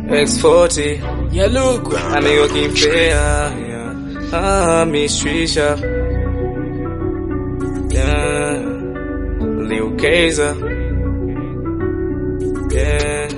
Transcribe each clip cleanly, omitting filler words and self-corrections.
X40, yeah, look, amigo quien fea, yeah. Mi Swisha, yeah. Lil Kaiser, yeah.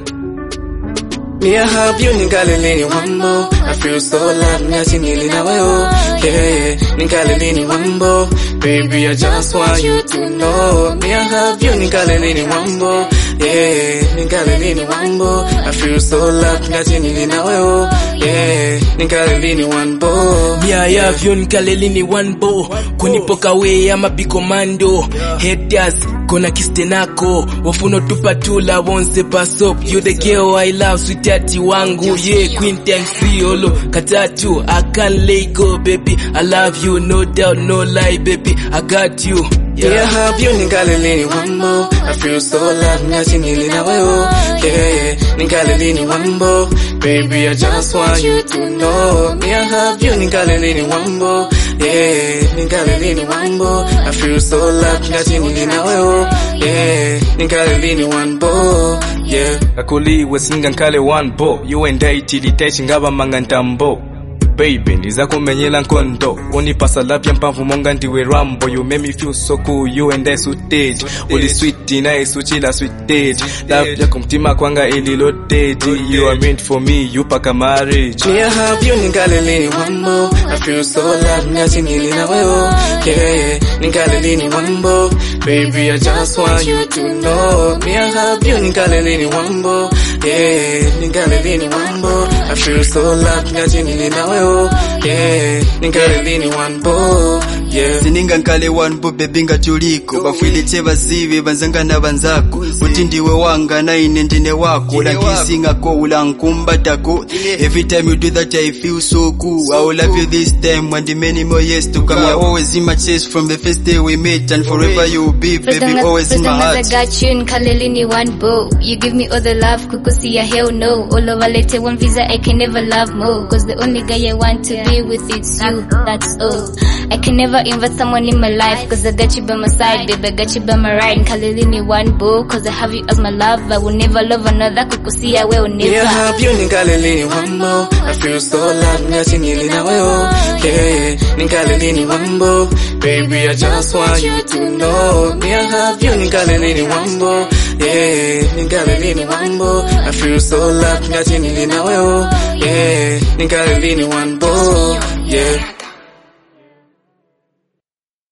Me I have you ningalelini wambo. I feel so loved, ngati nilina wewe, yeah. Ningalelini wambo, baby I just want you to know. Me I have you ningalelini wambo, yeah. Ningalelini wambo, I feel so loved, ngati nilina wewe, yeah. Ningalelini wambo. Me I have you ningalelini wambo. Kunipoka we ama bikomando. Haters kona kistenako, wafuno tupatula wonse pasop. You the girl I love, sweethearty wangu, yeah. Quinten Criollo, katatu, I can't let go, baby. I love you, no doubt, no lie, baby. I got you. Yeah, I have you ningalelini wambo. I feel so loved, ngati nilina wewe, yeah. Ningalelini wambo, baby I just want you to know. Me I have you ningalelini wambo, yeah. Ningalelini wambo, I feel so loved, ngati nilina wewe, yeah. Ningalelini wambo, yeah. Akuliwe singankale wambo, you and I tilitechi ngaba mangantambo. Baby, ndiza kumenyela nkondo. Unipasa lapya mpamvu monga ndiwe Rambo. You make me feel so cool, you and I sweet. Uli sweet na isuchila sweet. Lapya kumtima kwanga ili loaded. You are meant for me, you paka marriage. Me I have you ningalelini wambo. I feel so loved, ngati nilina wewe, yeah. Ningalelini wambo, baby I just want you to know. Me I have you ningalelini wambo, yeah. Ningalelini wambo, I feel so loved, ngati nilina wewe, yeah. Ningalelini wambo, yeah. Sininga nkale wanbo baby ngatuliko. Bafwilite bazibe banzanga na banzako. Uti ndiwe wanga na ine ndine wako. Lankisinga ko ulankumbatako. Every time you do that I feel so cool. I will love you this time and many more years to come. You're always in my chest from the first day we met, and forever you will be, baby, always in my heart. I got you in Kalelini wambo. You give me all the love, kukusi ya hell no. All over lete one visa, I can never love more. Cause the only guy I want to be with it's you, that's all. I can never invite someone in my life, cause I got you by my side, baby, I got you by my right. In Kalelini wambo, cause I have you as my love. I will never love another, kukusi ya we will never. Yeah, I have you ningalelini wambo. I feel so loved, ngati nilina wewe, yeah. Ningalelini wambo, baby I just want you to know. Me I have you ningalelini wambo, yeah. Ningalelini wambo, I feel so loved, ngati nilina wewe, yeah. Ningalelini wambo, yeah.